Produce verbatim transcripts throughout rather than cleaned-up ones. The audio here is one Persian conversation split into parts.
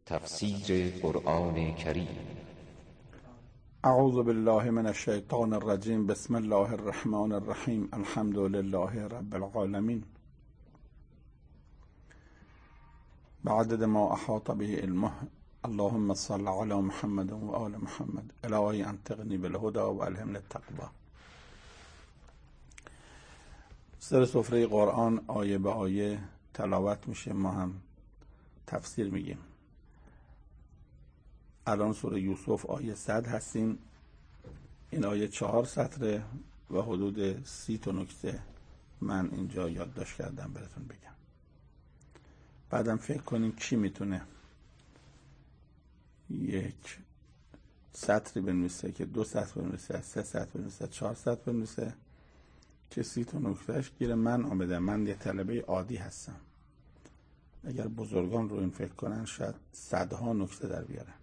تفسیر قرآن کریم. اعوذ بالله من الشیطان الرجیم. بسم الله الرحمن الرحیم. الحمد لله رب العالمین. بعدد ما احاط به علمه. اللهم صل علی محمد و آل محمد. الهی انطقنی بالهدى و الهمنی التقوی. سر سفره قرآن آیه به آیه تلاوت میشه، ما هم تفسیر میگیم. الان سوره یوسف آیه صد هستیم. این آیه چهار سطره و حدود سی تا نکته من اینجا یادداشت کردم براتون بگم. بعدم فکر کنیم کی میتونه یک سطری بنویسه که دو سطر بنویسه، سه سطر بنویسه، چهار سطر بنویسه که سی تا نکتهش گیر من آمده. من یه طلبه عادی هستم. اگر بزرگان رو این فکر کنن شاید صدها نکته در بیارن.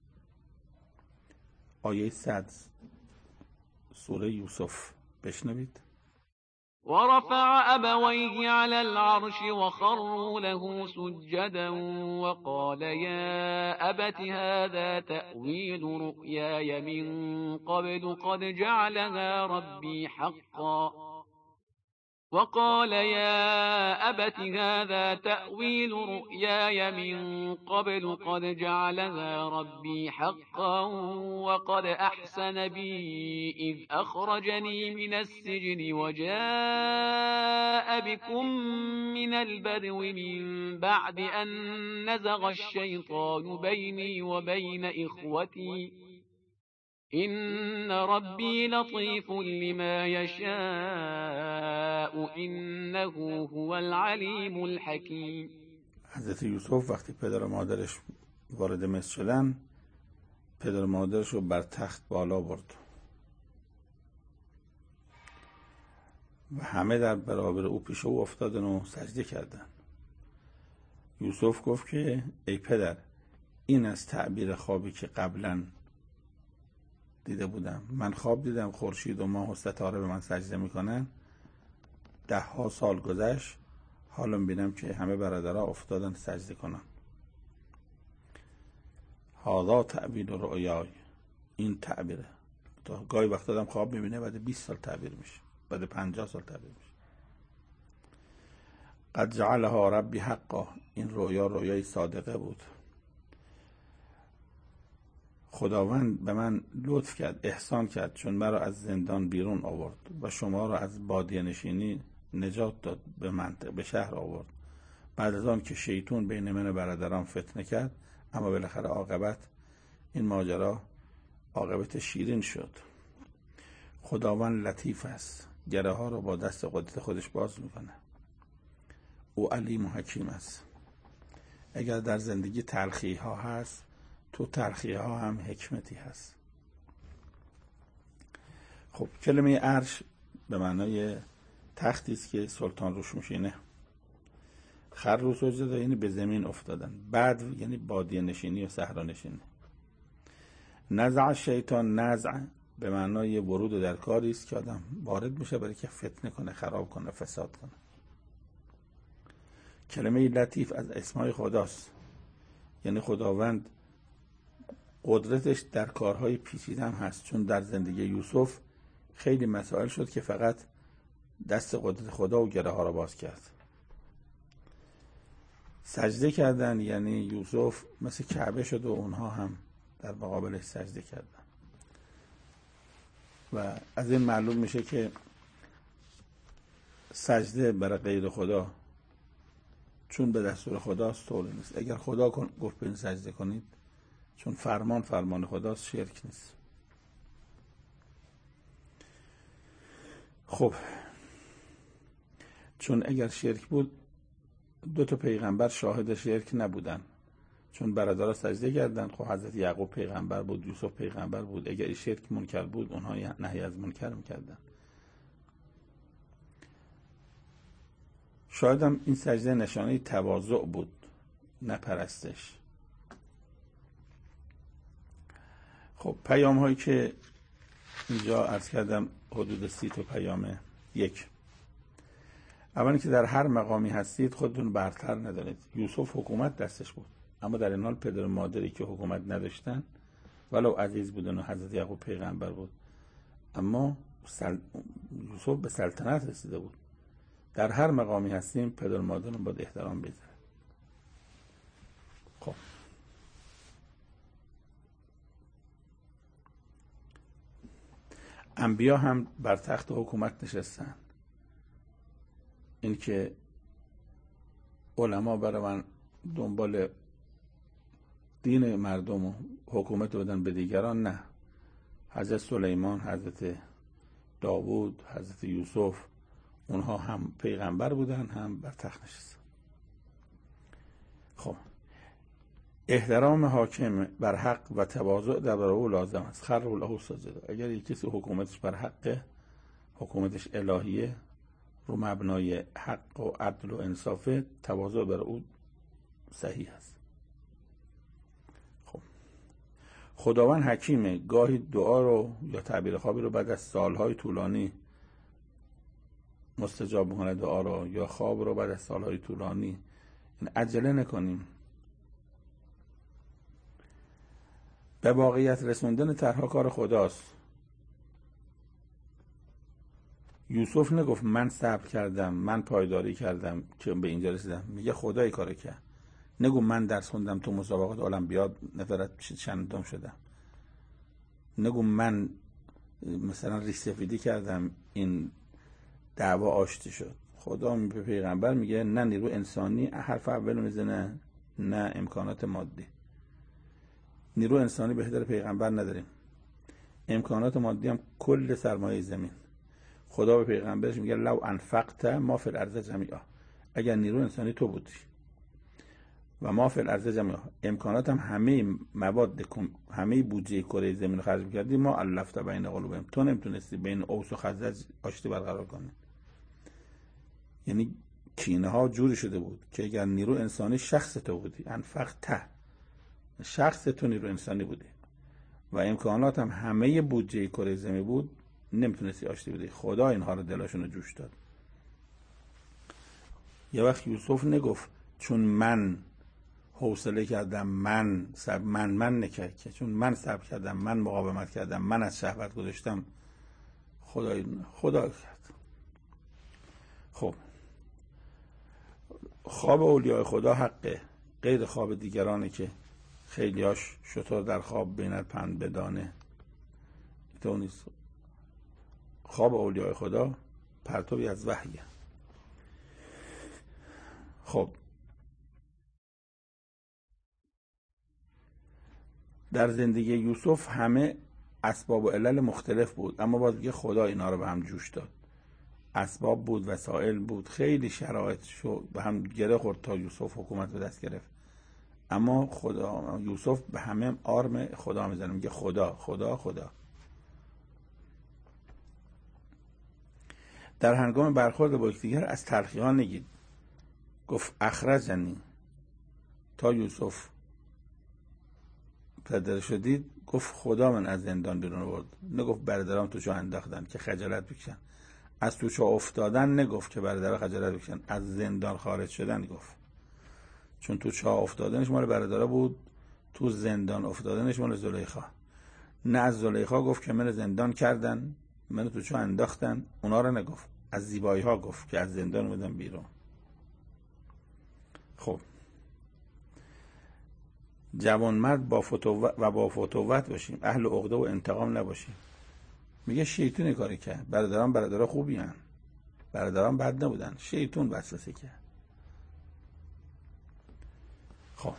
آیه صد سوره یوسف بشنوید. ورفع أبويه على العرش وخروا له سجدا وقال يا أبت هذا تأويل رؤياي من قبل قد جعلها ربي حقا وقال يا أبت هذا تأويل رؤياي من قبل قد جعلها ربي حقا وقد أحسن بي إذ أخرجني من السجن وجاء بكم من البدو من بعد أن نزغ الشيطان بيني وبين إخوتي إن ربي لطيف لما يشاء إنه هو العليم الحكيم. حضرت یوسف وقتی پدر و مادرش وارد مصر شدن، پدر و مادرش رو بر تخت بالا برد و همه در برابر او پیش او افتادن و سجده کردن. یوسف گفت که ای پدر، این از تعبیر خوابی که قبلا دیده بودم. من خواب دیدم خورشید و ماه و ستاره به من سجده میکنن. ده ها سال گذشت، حالا میبینم که همه برادرها افتادن سجده کنن. هذا تعبیر رؤیای، این تعبیره. تا گاهی وقت آدم خواب میبینه بعد بیست سال تعبیر میشه، بعد پنجاه سال تعبیر میشه. قد جعلها ربی حقا، این رویا رویای صادقه بود. خداوند به من لطف کرد، احسان کرد، چون مرا از زندان بیرون آورد و شما را از بادیه نشینی نجات داد، به منطقه به شهر آورد. بعد از آن که شیطان بین من و برادران فتنه کرد، اما بالاخره عاقبت این ماجرا عاقبت شیرین شد. خداوند لطیف است، گره ها را با دست قدرت خودش باز میکنه. او علیم و حکیم است. اگر در زندگی تلخی ها هست، تو تلخی ها هم حکمتی هست. خب کلمه عرش به معنای تختی است که سلطان روش میشینه. خر رو سجده یعنی به زمین افتادن. بعد یعنی بادیه نشینی و صحرا نشینی. نزع شیطان، نزع به معنای ورود در کاری است که آدم وارد میشه برای که فتنه کنه، خراب کنه، فساد کنه. کلمه لطیف از اسمای خداست، یعنی خداوند قدرتش در کارهای پیچیده هم هست. چون در زندگی یوسف خیلی مسائل شد که فقط دست قدرت خدا و گره ها را باز کرد. سجده کردن یعنی یوسف مثل کعبه شد و اونها هم در مقابلش سجده کردن. و از این معلوم میشه که سجده برای غیر خدا چون به دستور خداست طوری نیست. اگر خدا گفت به این سجده کنید، چون فرمان فرمان خداست، شرک نیست. خب چون اگر شرک بود دو تا پیغمبر شاهد شرک نبودن، چون برادرها سجده کردن. خب حضرت یعقوب پیغمبر بود، یوسف پیغمبر بود. اگر شرک منکر بود اونها نهی از منکر میکردن. شاید هم این سجده نشانه تواضع بود، نه پرستش. خب پیام هایی که اینجا عرض کردم حدود سی تا پیامه. یک، اولی که در هر مقامی هستید خودتون برتر ندارید. یوسف حکومت دستش بود، اما در این حال پدر و مادری که حکومت نداشتن ولو عزیز بودن و حضرت یعقوب پیغمبر بود، اما سل... یوسف به سلطنت رسیده بود. در هر مقامی هستیم پدر و مادرم باید احترام بذاره. خب انبیا هم بر تخت حکومت نشستن. این که علما برای من دنبال دین مردم و حکومت بدن به دیگران، نه. حضرت سلیمان، حضرت داوود، حضرت یوسف، اونها هم پیغمبر بودن هم بر تخت نشستن. خب احترام حاکم بر حق و تواضع در برابر او لازم است. خر له ساجدا. اگر یک کسی حکومتش بر حقه، حکومتش الهیه، رو مبنای حق و عدل و انصافه، تواضع بر او صحیح است. خب خداوند حکیمه، گاهی دعا رو یا تعبیر خوابی رو بعد از سالهای طولانی مستجاب میکنه، دعا رو یا خواب رو بعد از سالهای طولانی. این عجله نکنیم. به واقعیت رسوندن طرحها کار خداست. یوسف نگفت من صبر کردم، من پایداری کردم که به اینجا رسیدم. میگه خدای کار کرد. نگو من درس خوندم تو مسابقات المپیاد نفرت چندم شدم. نگو من مثلا ریسفیدی کردم این دعوا آشتی شد. خدا به پیغمبر میگه نه نیرو انسانی حرف اول میزنه، نه امکانات مادی. نیرو انسانی بهتر پیغمبر نداریم، امکانات مادی هم کل سرمایه زمین. خدا به پیغمبرش میگه لو انفقت ما فی الارض جمیعا. اگر نیرو انسانی تو بودی و ما فی الارض جمیعا، امکانات هم همه مواد همه بودجه کره زمین رو خرج می‌کردی، ما الفت بین قلوبهم، تو نمیتونستی بین اوس و خزرج آشتی برقرار کنی. یعنی کینه ها جوری شده بود که اگر نیرو انسانی شخص تو بودی، انفقت شخص تو نیرو انسانی بودی و امکانات هم همه بودجه کره زمین بود، نمیتونستی آشتی بدی. خدا اینها رو دلاشون رو جوش داد. یه وقت یوسف نگفت چون من حوصله کردم، من سب من من نکرد که چون من صبر کردم، من مقاومت کردم، من از شهوت گذاشتم، خدا خدا کرد. خب خواب اولیاء خدا حقه، غیر خواب دیگرانه که خیلیاش شطور در خواب بیند پند بدانه. تو نیست. خواب اولیاء خدا پرتوی از وحیه. خب در زندگی یوسف همه اسباب و علل مختلف بود، اما باز میگه خدا اینا رو به هم جوش داد. اسباب بود، وسایل بود، خیلی شرایط شو به هم گره خورد تا یوسف حکومت به دست گرفت. اما خدا یوسف به همه آرم خدا میزنه، میگه خدا خدا خدا. در هنگام برخورد با یکدیگر از تلخی ها نگید. گفت اخرجنی. تا یوسف پدر شدید گفت خدا من از زندان بیرون آورد. نگفت برادرام تو چاه انداختن که خجالت بکشن. از تو چاه افتادن نگفت که برادرها خجالت بکشن. از زندان خارج شدن گفت. چون تو چاه افتادنش مال برادرها بود، تو زندان افتادنش مال زلیخا. نه از زلیخا گفت که من زندان کردن، من تو چاه انداختن، اونا رو نگفت. از زیبایی ها گفت که از زندان اومدن بیرون. خب جوانمرد با فتوت و با فتوت باشیم، اهل عقده و انتقام نباشیم. میگه شیطون کاری کرد. برادران برادرها خوبی هن، برادران بد نبودن، شیطون وسوسه کرد. خب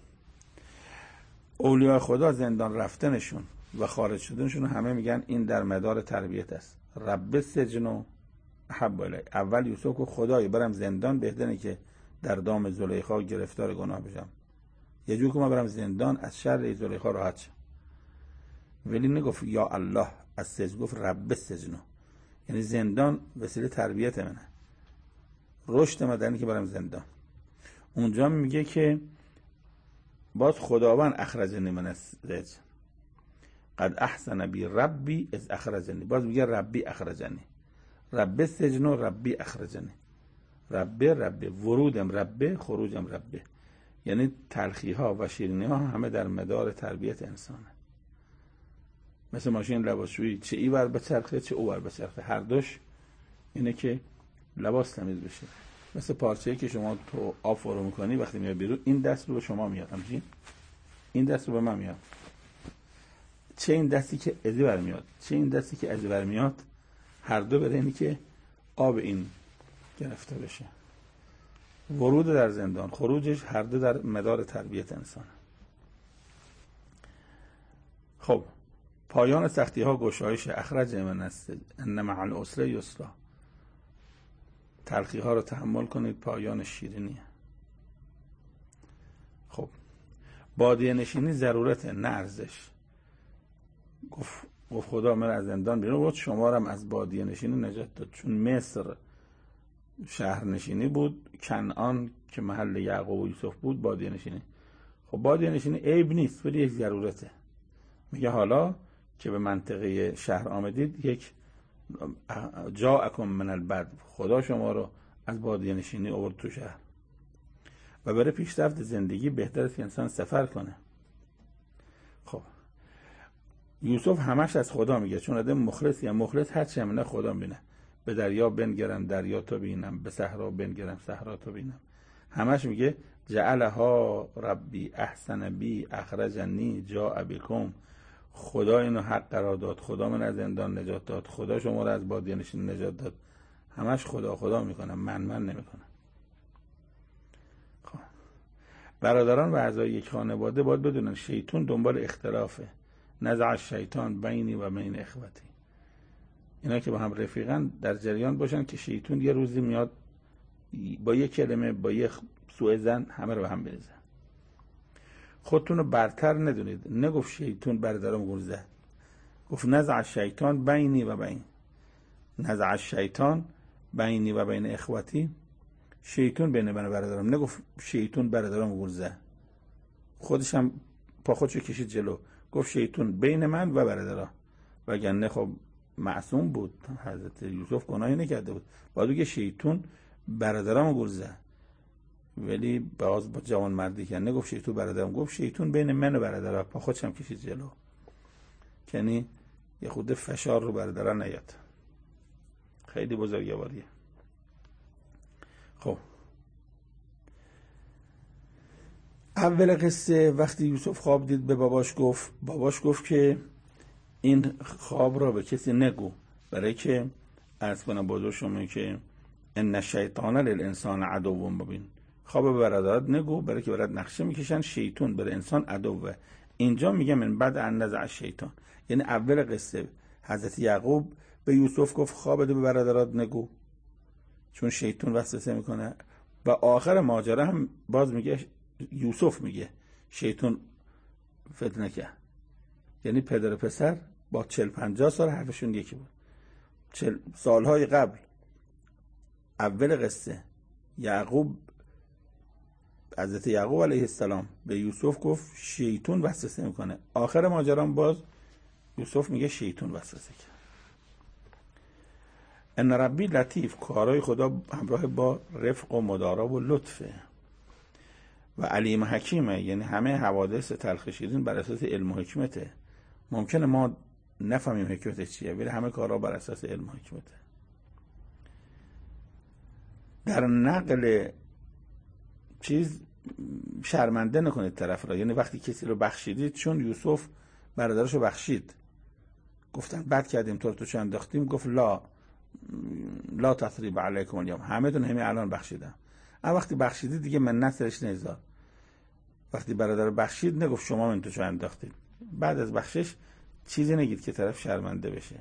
اولیاء خدا زندان رفتنشون و خارج شدنشون همه میگن این در مدار تربیت است. رب سجن احب الی. اول یوسف گفت خدای برم زندان بهتره که در دام زلیخا گرفتار گناه بشم. یه جور که من برم زندان از شر زلیخا راحت شم. ولی نگفت یا الله از سجن، گفت رب سجن. یعنی زندان وسیله تربیت منه، رشد مدنی که برم زندان. اونجا میگه که باز خداوند اخرجنی من السجن قد احسن بی ربی از اخرجنی. باز میگه ربی اخرجنی. رب سجن و ربی اخرجنی. رب رب ورودم رب خروجم رب. یعنی تلخی ها و شیرینی ها همه در مدار تربیت انسانه. مثل ماشین لباسشویی، چه ای ور بچرخه چه او ور بچرخه، هر دوش اینه که لباس تمیز بشه. مثل پارچه‌ای که شما تو آب فرو میکنی، وقتی میاد بیرون این دست رو به شما میاد، همچین این دست رو به من میاد. چه این دستی که ازی برمیاد چه این دستی که ازی برمیاد، هر دو برای اینی که آب این گرفته بشه. ورود در زندان، خروجش، هر دو در مدار تربیت انسان. خب پایان سختی ها گشایش، اخرج من است ان مع العسر یسرا. تلخی ها رو تحمل کنید، پایان شیرینیه. خب بادیه نشینی ضرورته نه ارزش. گفت گفت خدا من از زندان بیرون بود، شما رو هم از بادیه نشینی نجات داد. چون مصر شهر نشینی بود، کنعان که محل یعقوب و یوسف بود بادیه نشینی. خب بادیه نشینی عیب نیست ولی یک ضرورته. میگه حالا که به منطقه شهر آمدید، یک جاءکم من البد، خدا شما رو از بادیه نشینی آورد تو شهر. و برای پیشرفت زندگی بهتر است که انسان سفر کنه. خب یوسف همش از خدا میگه، چون آدم مخلصی، مخلص هر چه منه خدا بینه. به دریا بنگرم دریا تو بینم، به صحرا بنگرم صحرا تو بینم. همش میگه جعلها ربی احسن بی اخرجنی جاء بکم. خدا اینو حق قرار داد، خدا من از زندان نجات داد، خدا شما رو از بادیه نشینی نجات داد. همش خدا خدا میکنم، من من نمیکنم. خب برادران و اعضای یک خانواده باید بدونن شیطان دنبال اختلافه. نزع الشیطان بینی و بین اخوتی. اینا که با هم رفیقن در جریان باشن که شیطان یه روزی میاد با یه کلمه، با یه سوء ظن همه رو به هم بریزه. خودتون رو برتر ندونید. نگفت شیطان برادرام گول زد، گفت نزع الشیطان بینی و بین نزع الشیطان بینی و بین اخوتی. شیطان بین من و برادرام، نگفت شیطان برادرام گول زد. خودش هم پا خودشو کشید جلو، گفت شیطان بین من و برادرام. وگرنه خب معصوم بود، حضرت یوسف گناهی نکرده بود، باید بگه شیطان برادرام گول زد. ولی باز با جوان مردی که نگفت شیطان برادرم، گفت شیطان بین من و برادرام، پا خودش هم کشید جلو. یعنی یه خود فشار رو برادران نیاد. خیلی بزرگواریه. خب اول قصه وقتی یوسف خواب دید به باباش گفت، باباش گفت که این خواب را به کسی نگو، برای که عرض کنم بزرگ شما که ان الشیطان للانسان عدو مبین. خواب به برادرات نگو، برای که برات نقشه میکشن شیطان برای انسان عدوه. اینجا میگه من بعد ان نزع الشیطان، یعنی اول قصه حضرت یعقوب به یوسف گفت خواب به برادرات نگو چون شیطان وسوسه میکنه. و آخر ماجرا هم باز میگه یوسف میگه شیطان فتنه کرد. یعنی پدر و پسر با چل پنجاه سال حرفشون یکی بود. چل سالهای قبل اول قصه یعقوب حضرت یعقوب علیه السلام به یوسف گفت شیطان وسوسه میکنه. آخر ماجرا باز یوسف میگه شیطان وسوسه کرد. ان ربی لطیف، کارای خدا همراه با رفق و مدارا و لطفه. و علیم حکیمه، یعنی همه حوادث تلخ شیرین بر اساس علم و حکمته. ممکنه ما نفهمیم حکمتش چیه، ولی همه کارها بر اساس علم و حکمته. در نقل چیز شرمنده نکنید طرف را. یعنی وقتی کسی رو بخشیدید، چون یوسف برادرشو بخشید، گفتن بد کردیم تو رو تو چه انداختیم، گفت لا لا تثریب علیکم اليوم، همه تون همین الان بخشیدم. اما وقتی بخشیدید دیگه منت سرش نذار. وقتی برادر بخشید نگفت شما من تو چه انداختید. بعد از بخشش چیزی نگید که طرف شرمنده بشه.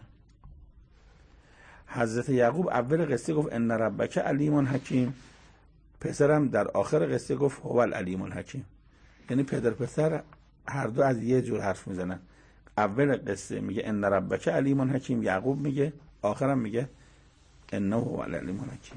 حضرت یعقوب اول قصه گفت ان ربک علیم حکیم، پسرم در آخر قصه گفت هو العلیم الحکیم. یعنی پدر پسر هر دو از یه جور حرف میزنن. اول قصه میگه ان ربک علیم حکیم، یعقوب میگه، آخرم میگه انه هو العلیم الحکیم.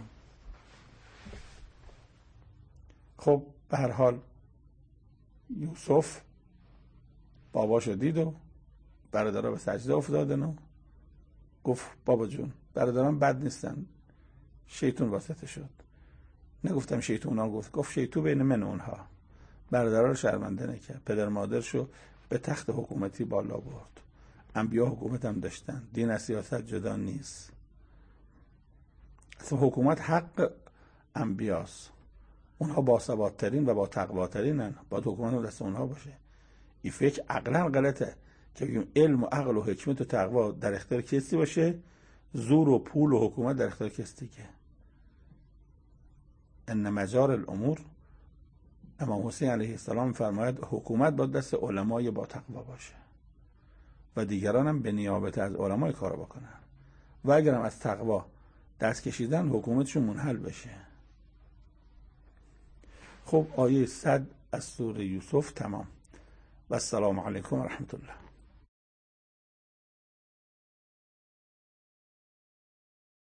خب به هر حال یوسف باباشو دید و برادرها به سجده افتادن و گفت بابا جون برادران بد نیستن، شیطان واسطه شد. نگفتم شیطان ها، گفت گفت شیطان بین من و اونها. برادرها رو شرمنده نکرد، پدر مادرشو به تخت حکومتی بالا برد. انبیا حکومت هم داشتن، دین از سیاست جدا نیست. اصلا حکومت حق انبیاست، اونها باثبات‌ترین و با تقواترینن، باید حکومت رو دست اونها باشه. این فکر عقلا غلطه که بگیم علم و عقل و حکمت و تقوا در اختیار کسی باشه، زور و پول و حکومت در اختیار کسی دیگه. ان مجار الامور، امام حسین علیه السلام فرماید حکومت باید دست علمای با تقوا باشه و دیگران هم به نیابت از علمای کار بکنن و اگرم از تقوا دست کشیدن حکومتشون منحل بشه. خب آیه صد از سوره یوسف تمام و السلام علیکم و رحمت الله.